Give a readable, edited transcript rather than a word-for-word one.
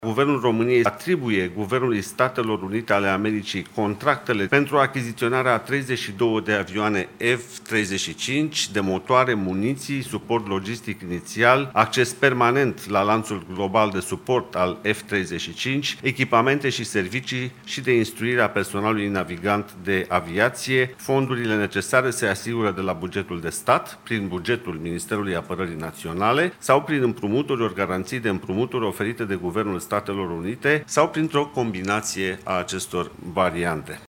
Guvernul României atribuie Guvernului Statelor Unite ale Americii contractele pentru achiziționarea a 32 de avioane F-35, de motoare, muniții, suport logistic inițial, acces permanent la lanțul global de suport al F-35, echipamente și servicii și de instruire a personalului navigant de aviație. Fondurile necesare se asigură de la bugetul de stat, prin bugetul Ministerului Apărării Naționale sau prin împrumuturi ori garanții de împrumuturi oferite de Guvernul Statelor Unite sau printr-o combinație a acestor variante.